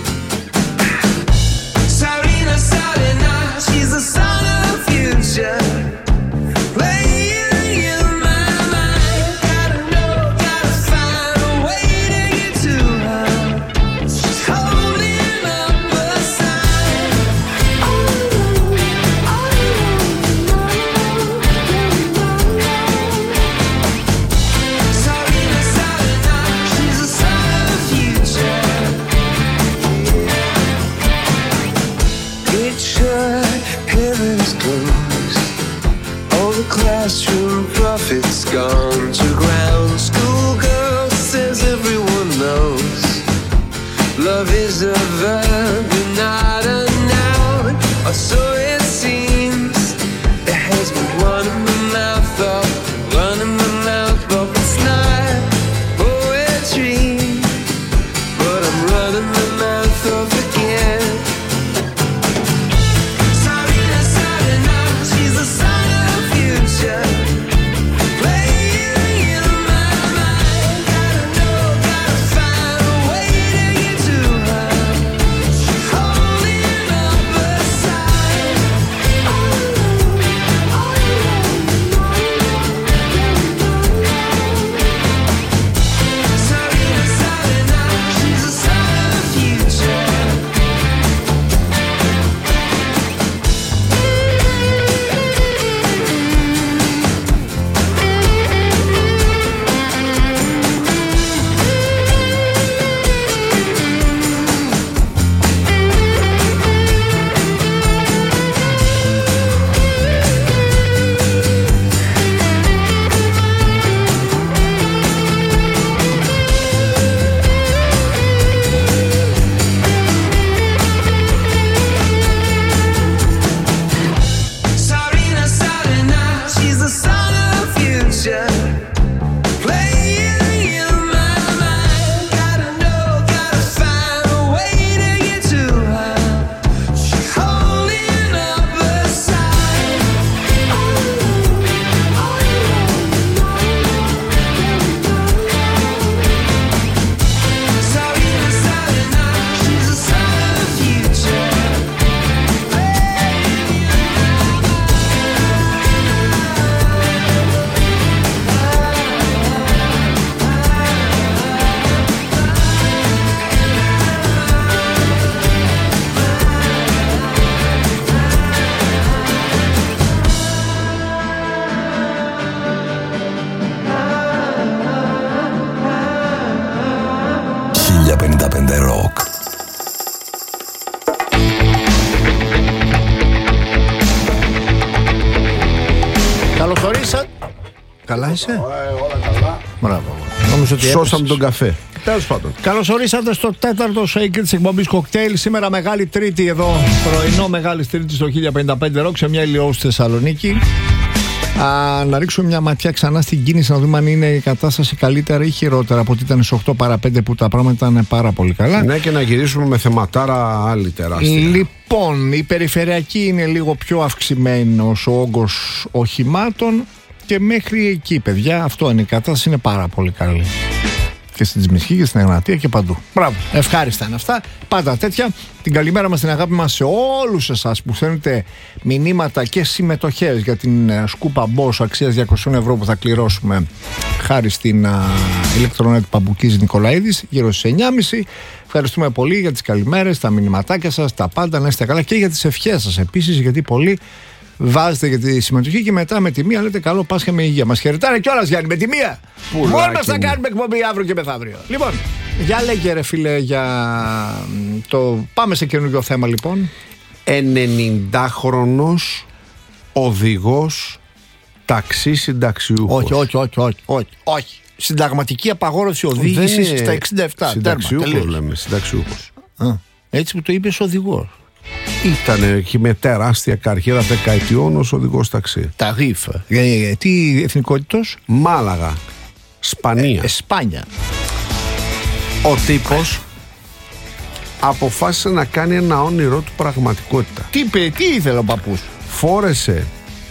Sarina, Sarina, she's the son of playing in my mind. Gotta know, gotta find a way to get to her. She's holding up a sign. Sarina, Sarina, she's a sign of the future. Picture heaven's close. All the classroom prophets gone to ground. Schoolgirl says everyone knows love is a verb and not a noun. Or so it seems. It has been running my mouth off, running my mouth off. It's not poetry, but I'm running my mouth off again. Side ροκ. Καλώς ορίσατε. Καλά είσαι? Όλα καλά. Μπράβο. Νομίζω ότι σώσαμε έπεσες. τον καφέ. Τέλος πάντων. Καλώς ορίσατε στο τέταρτο shake της εκπομπής Cocktail. Σήμερα Μεγάλη Τρίτη εδώ, πρωινό Μεγάλη Τρίτη στο χίλια πενήντα πέντε ροκ, σε μια ηλιόους στη Θεσσαλονίκη. Α, να ρίξουμε μια ματιά ξανά στην κίνηση, να δούμε αν είναι η κατάσταση καλύτερα ή χειρότερα από ότι ήταν στις οκτώ παρά πέντε που τα πράγματα ήταν πάρα πολύ καλά. Ναι, και να γυρίσουμε με θεματάρα άλλη τεράστια. Λοιπόν, η περιφερειακή είναι λίγο πιο αυξημένος ο όγκος οχημάτων και μέχρι εκεί, παιδιά, αυτό είναι η κατάσταση, είναι πάρα πολύ καλή. Και στην Τζιμισχή και στην Εγνατία και παντού. Μπράβο, ευχάριστα είναι αυτά. Πάντα τέτοια. Την καλημέρα μας, την αγάπη μας σε όλους εσάς που στέλνετε μηνύματα και συμμετοχές για την σκούπα Bosch αξίας διακόσια ευρώ που θα κληρώσουμε χάρη στην ηλεκτρονέτ Παμπουκής Νικολαίδης γύρω στις εννιά και μισή. Ευχαριστούμε πολύ για τις καλημέρες, τα μηνυματάκια σας, τα πάντα, να είστε καλά, και για τις ευχές σας επίσης, γιατί πολλοί βάζετε για τη συμμετοχή και μετά με τη μία λέτε καλό Πάσχα με υγεία. Μας χαιρετάνε κιόλας, Γιάννη, με τη μία. Μόνο μας θα κάνουμε εκπομπή αύριο και μεθαύριο. Λοιπόν, για λέγε ρε φίλε, για το... πάμε σε καινούργιο θέμα λοιπόν. ενενηντάχρονος οδηγός ταξί συνταξιούχος. Όχι, όχι, όχι, όχι, όχι, όχι. Συνταγματική απαγόρευση οδήγησης στα εξήντα επτά. Συνταξιούχος λέμε, συνταξιούχος. Α, έτσι που το είπες, οδηγός. Ήταν εκεί με τεράστια καριέρα δεκαετιών ως οδηγός ταξί. Τα γύφα. Ε, τι εθνικότητος? Μάλαγα. Σπανία. Ε, Σπάνια. Ο τύπος αποφάσισε να κάνει ένα όνειρό του πραγματικότητα. Τι είπε, τι ήθελε ο παππούς? Φόρεσε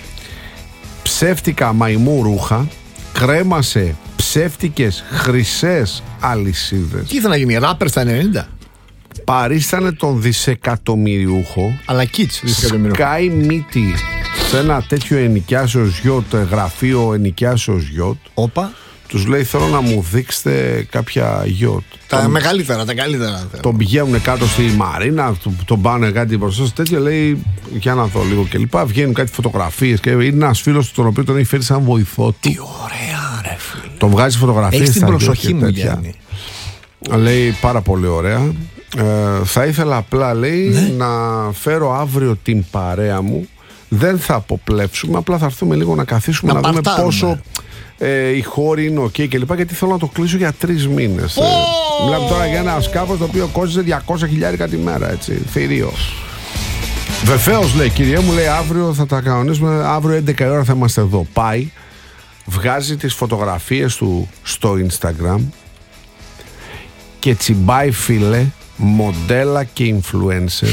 ψεύτικα μαϊμού ρούχα, κρέμασε ψεύτικες χρυσές αλυσίδες. Τι ήθελε να γίνει, ράπερ στα ενενήντα? Παρίστανε τον δισεκατομμυριούχο, αλλά κίτς δισεκατομμυριούχο. Σκάει μύτη σε ένα τέτοιο ενοικιάσεως γιότ, γραφείο ενοικιάσεως γιότ. Όπα. Τους λέει θέλω να μου δείξετε κάποια γιότ. Τα τον... μεγαλύτερα, τα καλύτερα. Τον πηγαίνουν κάτω στη μαρίνα, τον πάνε κάτι μπροστά στο τέτοιο, λέει για να δω λίγο κλπ. Βγαίνουν κάτι φωτογραφίες και είναι ένας φίλος του τον οποίο τον έχει φέρει σαν βοηθό. Τι ωραία ρε φίλε. Τον βγάζει φωτογραφίες. Έχεις την προσοχή μου, Γιάννη. Λέει πάρα πολύ ωραία. Ε, θα ήθελα απλά, λέει, ναι, να φέρω αύριο την παρέα μου. Δεν θα αποπλέψουμε, απλά θα έρθουμε λίγο να καθίσουμε να, να δούμε πόσο ε, οι χώροι είναι ok και λοιπά, γιατί θέλω να το κλείσω για τρεις μήνες. Oh! Ε, μιλάμε τώρα για ένα σκάφος το οποίο κόστιζε διακόσια χιλιάρικα τη μέρα, έτσι, θηρίο. Βεβαίως, λέει, κυρία μου, λέει, αύριο θα τα κανονίσουμε, αύριο έντεκα η ώρα θα είμαστε εδώ. Πάει, βγάζει τις φωτογραφίες του στο Instagram και τσιμπάει, φίλε, μοντέλα και influencer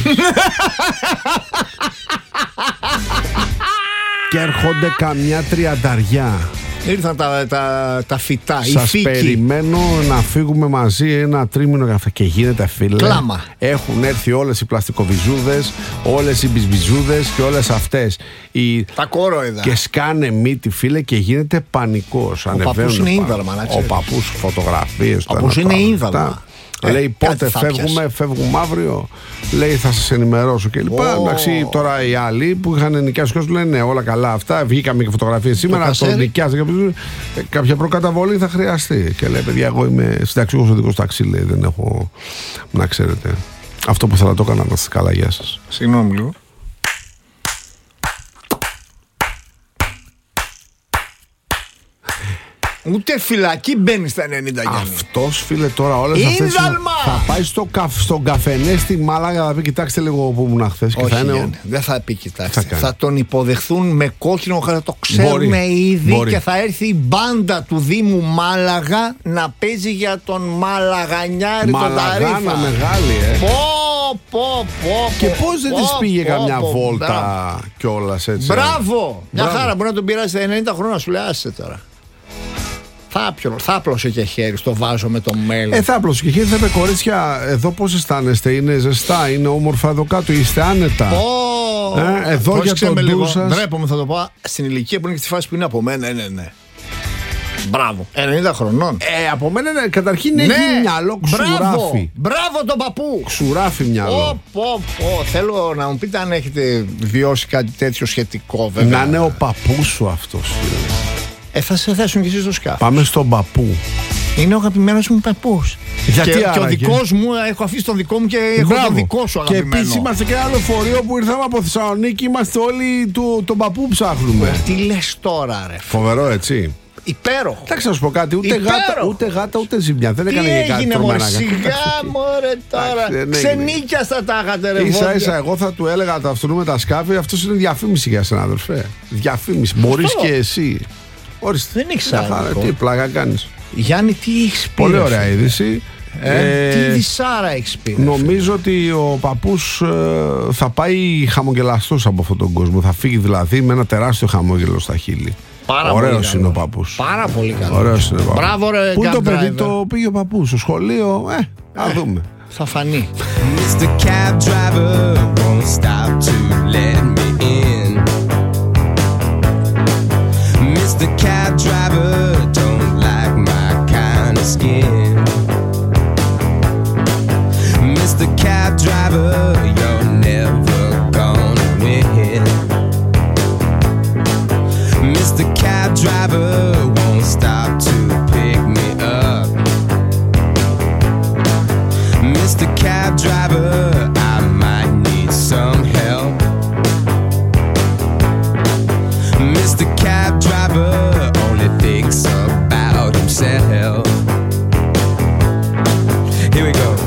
και έρχονται καμιά τριανταριά. Ήρθαν τα, τα, τα φυτά. Σας περιμένω να φύγουμε μαζί ένα τρίμηνο για αυτά. Και γίνεται, φίλε, κλάμα. Έχουν έρθει όλες οι πλαστικοβιζούδες, όλες οι μπισμπιζούδες και όλες αυτές οι... τα κόροϊδα. Και σκάνε μύτη, φίλε, και γίνεται πανικός. Ο παππούς είναι ίνδαλμα. Ο παππούς φωτογραφίες. Ο παππούς είναι ίνδαλμα. Ε, λέει πότε φεύγουμε, φεύγουμε αύριο. Λέει θα σας ενημερώσω και λοιπά. Oh. Εντάξει, τώρα οι άλλοι που είχαν νοικιάσει κόσμο λένε ναι, όλα καλά αυτά. Βγήκαμε και φωτογραφίες σήμερα. Το, το νοικιάζα. Κάποια προκαταβολή θα χρειαστεί. Και λέει παιδιά, εγώ είμαι συνταξιούχος οδηγός ταξί. Λέει δεν έχω. Να ξέρετε. Αυτό που θέλω να το έκανα, να είστε καλά, γεια σας. Συγγνώμη λίγο. Ούτε φυλακή μπαίνει στα ενενήντα, Γιάννη. Αυτός, φίλε, τώρα όλες αυτές θα πάει στο καφ, στον καφενέ στη Μάλαγα, θα πει κοιτάξτε λίγο που ήμουν χθες. Όχι, θα είναι... Γιάννη, δεν θα πει κοιτάξτε. Θα, θα τον υποδεχθούν με κόκκινο χαρά, το ξέρουμε ήδη. Μπορεί. Και θα έρθει η μπάντα του Δήμου Μάλαγα να παίζει για τον Μαλαγανιάρη τον Ταρίφα. Μαλαγάνα μεγάλη, ε. Πω, πω, πω. Και πώς δεν της πήγε πω, καμιά πω, βόλτα κιόλας έτσι. Μπράβο. Μια Μπράβο. Χαρά, μπορεί να τον πειράσει στα ενενήντα χρόνια, σου λέει άσε τώρα. Θα άπλωσε και χέρι, στο βάζω με το μέλλον. Ε, θα άπλωσε και χέρι, θα είπε κορίτσια, εδώ πώς αισθάνεστε, είναι ζεστά, είναι όμορφα εδώ κάτω, είστε άνετα. Oh, ε, εδώ για τον ντου σας. Ντρέπομαι, θα το πω, στην ηλικία που είναι και στη φάση που είναι από μένα, ναι, ναι. Μπράβο, ενενήντα χρονών. Ε, από μένα, ναι, καταρχήν ναι, έχει μυαλό, ξουράφι. Μπράβο, μπράβο τον παππού. Ξουράφι μυαλό. Πω, πω, πω. Θέλω να μου πείτε αν έχετε βιώσει κάτι τέτοιο σχετικό, βέβαια. Να είναι ο παππούς σου αυτός. Ε, θα σε θέσουν κι εσείς στο σκάφος. Πάμε στον παππού. Είναι ο αγαπημένος μου παππούς. Γιατί και, και ο άραγε? δικός μου, έχω αφήσει τον δικό μου και έχω Μπράβο. τον δικό σου αγαπημένο. Και επίσης είμαστε και ένα λεωφορείο που ήρθαμε από Θεσσαλονίκη. Είμαστε όλοι του, τον παππού ψάχνουμε. Τι λες τώρα, ρε? Φοβερό, έτσι. Υπέροχο. Θα σου πω κάτι, ούτε γάτα, ούτε γάτα ούτε ζημιά. Δεν έκανε για κάτι τρομερά. Σιγά μωρέ τώρα. Ξενίκιαστα τα είχατε ρε. Ίσα ίσα εγώ θα του έλεγα να ταυτονούμε τα σκάφη. Αυτός είναι διαφήμιση για σένα, αδερφέ. Διαφήμιση. Μπορείς και εσύ. Ορίστε. Δεν ήξερα. Τι πλάκα κάνεις. Γιάννη, τι έχεις πει? Πολύ ωραία είδηση. Ε, ε, τι δυσάρα έχεις πει? Νομίζω ότι ο παππούς ε, θα πάει χαμογελαστός από αυτόν τον κόσμο. Θα φύγει δηλαδή με ένα τεράστιο χαμόγελο στα χείλη. Πάρα ωραίος είναι ο παππούς. Πάρα πολύ καλό. Ωραίος είναι ο παππούς. Μπράβο ρε. Πού το παιδί driver. το πήγε ο παππούς? Στο σχολείο. Ε, να δούμε. Θα φανεί. Mister Cab Driver won't stop to let me in. Mister Cab Driver don't like my kind of skin. Mister Cab Driver, you're never gonna win. Mister Cab Driver won't stop to pick me up. Mister Cab Driver, I might need some help. Mister Cab Driver only thinks about himself. Here we go.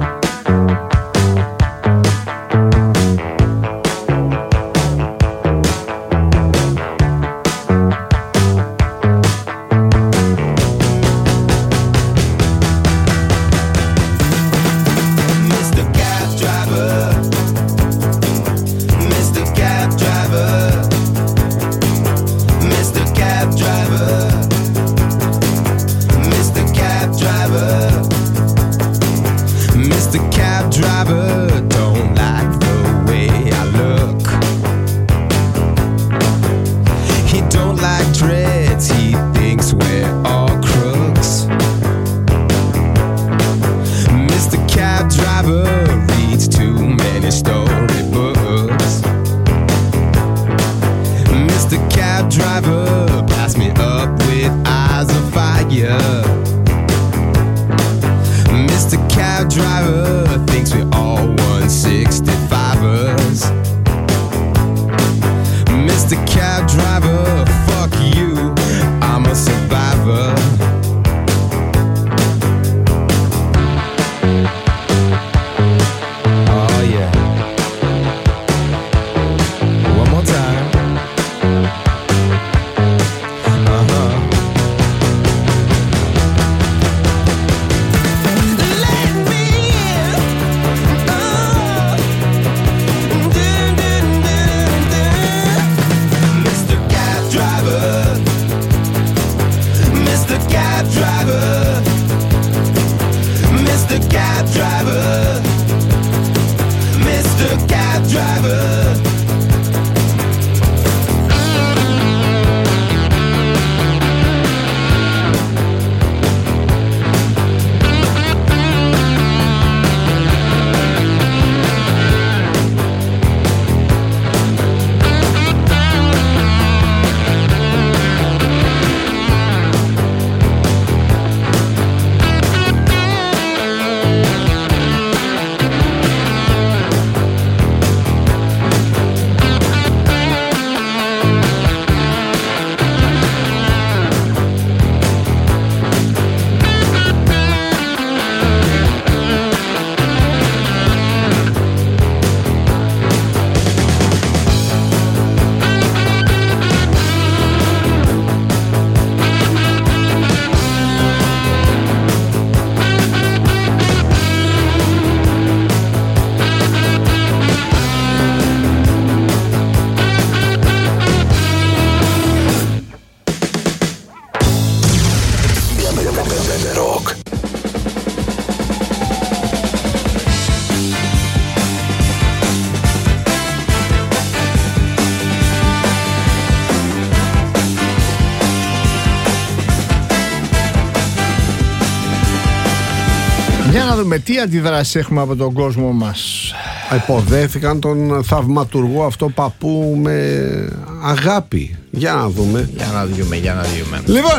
Για να δούμε τι αντιδράσεις έχουμε από τον κόσμο μας. Υποδέχθηκαν τον θαυματουργό αυτό παππού με αγάπη. Για να δούμε. Για να δούμε, για να δούμε. Λοιπόν,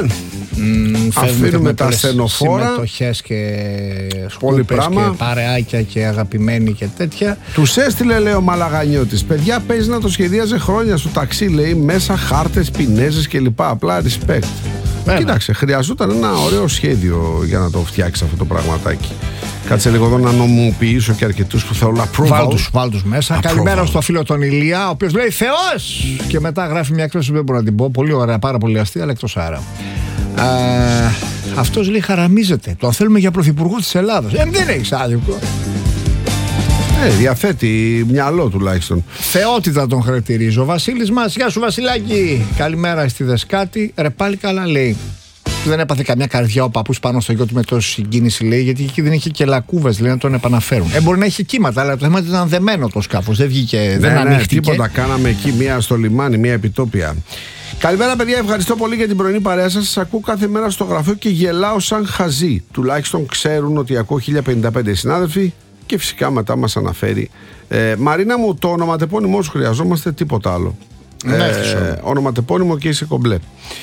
Mm, αφήνουμε τα ασθενοφόρα, συμμετοχές και σκούπες και παρεάκια και αγαπημένοι και τέτοια. Τους έστειλε, λέει ο Μαλαγανιώτης, παιδιά, παίζει να το σχεδίαζε χρόνια στο ταξί, λέει, μέσα χάρτες, πινέζες κλπ. Απλά respect. Βέβαια. Κοίταξε, χρειαζόταν ένα ωραίο σχέδιο για να το φτιάξει αυτό το πραγματάκι. Κάτσε λίγο εδώ να νομοποιήσω και αρκετούς που θέλουν approval. Βάλ τους, βάλ τους μέσα. Approval. Καλημέρα στο φίλο τον Ηλία, ο οποίος λέει Θεός! Και μετά γράφει μια έκφραση που δεν μπορώ να την πω. Πολύ ωραία, πάρα πολύ αστεία, αλλά εκτός αέρα. Ε, αυτός λέει χαραμίζεται. Το θέλουμε για πρωθυπουργό της Ελλάδας. Ε, δεν έχεις άδικο. Ε, διαθέτει μυαλό τουλάχιστον. Θεότητα τον χαρακτηρίζω. Βασίλης μας, γεια σου Βασιλάκη. Καλημέρα στη Δεσκάτη. Ρε πάλι καλά, λέει. Δεν έπαθε καμιά καρδιά ο παππούς πάνω στο γιο του με τόση συγκίνηση, λέει, γιατί εκεί δεν είχε και λακκούβες, λέει, να τον επαναφέρουν. Ε, μπορεί να είχε κύματα, αλλά το θέμα ήταν δεμένο το σκάφος. Δεν βγήκε, ναι, δεν ναι, ανοίχτηκε. Τίποτα. Κάναμε εκεί μία στο λιμάνι, μία επιτόπια. Καλημέρα, παιδιά. Ευχαριστώ πολύ για την πρωινή παρέα σας. Σας ακούω κάθε μέρα στο γραφείο και γελάω σαν χαζί. Τουλάχιστον ξέρουν ότι ακούω χίλια πενήντα πέντε συνάδελφοι και φυσικά μετά μας αναφέρει. Ε, Μαρίνα μου, το ονοματεπώνυμό σου χρειαζόμαστε, τίποτα άλλο. Ναι, ε, ονοματεπώνυμο και είσαι κομπλέ.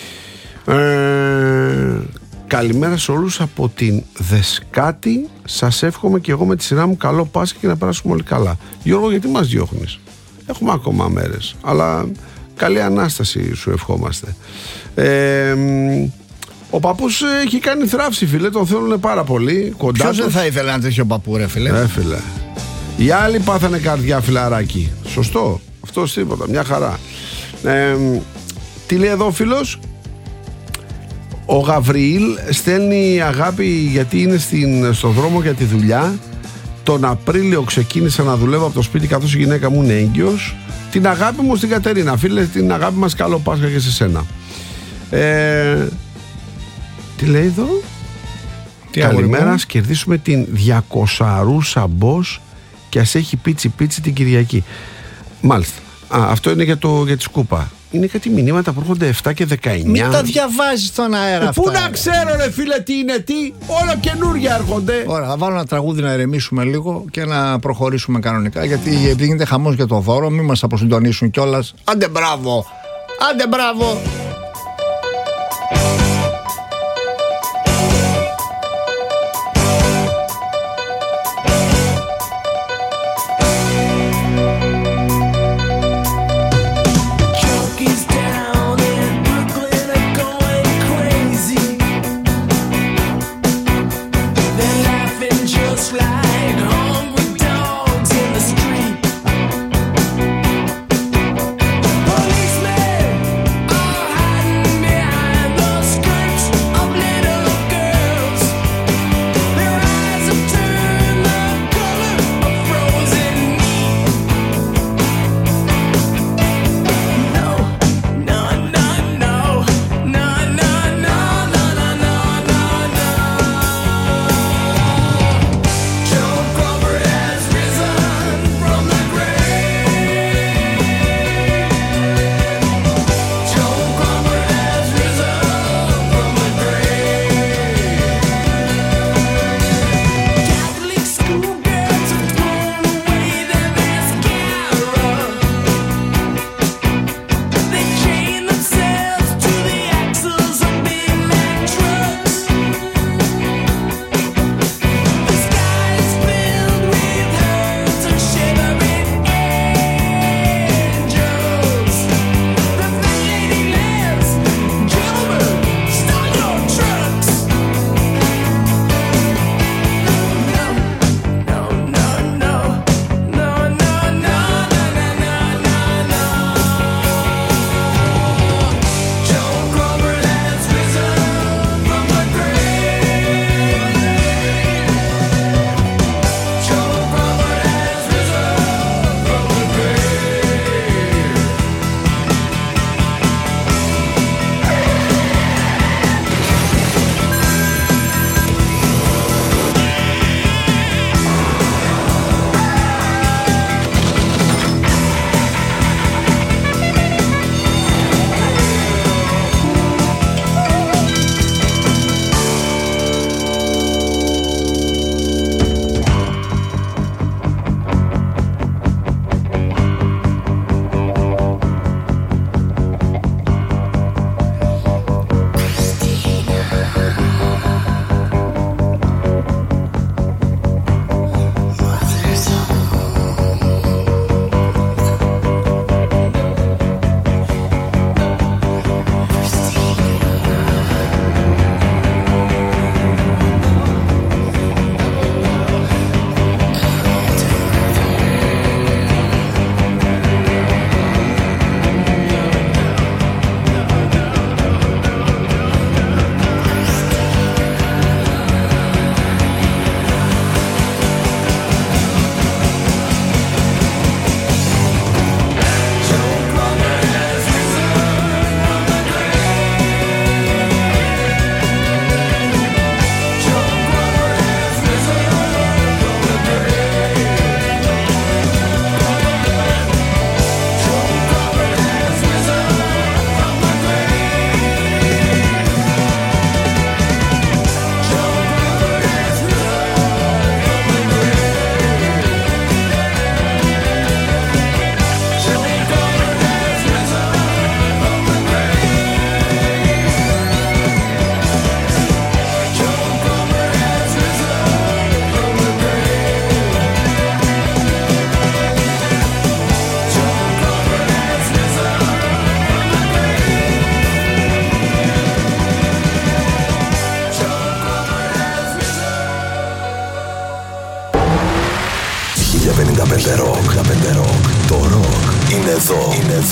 Ε, καλημέρα σε όλους από την Δεσκάτη. Σας εύχομαι και εγώ με τη σειρά μου καλό Πάσχα και να περάσουμε όλοι καλά. Γιώργο, γιατί μας διώχνεις? Έχουμε ακόμα μέρες, αλλά καλή Ανάσταση σου ευχόμαστε. ε, Ο παππούς έχει κάνει θράψη, φίλε. Τον θέλουν πάρα πολύ. Κοντά. Ποιος δεν θα ήθελε ένα τέτοιο παππού, ρε φίλε? Ε, φίλε. Οι άλλοι πάθανε καρδιά, φιλαράκι. Σωστό. Αυτός τίποτα, μια χαρά. ε, Τι λέει εδώ ο φίλος? Ο Γαβριήλ στέλνει αγάπη γιατί είναι στην, στο δρόμο για τη δουλειά. Τον Απρίλιο ξεκίνησα να δουλεύω από το σπίτι καθώς η γυναίκα μου είναι έγκυος. Την αγάπη μου στην Κατερίνα. Φίλε, την αγάπη μας, καλό Πάσχα και σε σένα. ε, Τι λέει εδώ? Τι καλημέρα, κερδίσουμε την διακοσαρούσα μπος και ας έχει πίτσι πίτσι την Κυριακή. Μάλιστα. Α, αυτό είναι για, το, για τη σκούπα. Είναι κάτι μηνύματα που έρχονται επτά και δεκαεννιά. Μην τα διαβάζεις στον αέρα ε, αυτά. Πού να ξέρω, ρε φίλε, τι είναι τι. Όλο καινούργια έρχονται. Ωραία, θα βάλω ένα τραγούδι να ηρεμήσουμε λίγο και να προχωρήσουμε κανονικά. Γιατί επειδή γίνεται χαμός για το δώρο, μην μας αποσυντονίσουν κιόλας. Άντε μπράβο. Άντε μπράβο. Policemen are hiding behind πενήντα πέντε ροκ. Το ροκ είναι εδώ. Είναι εδώ.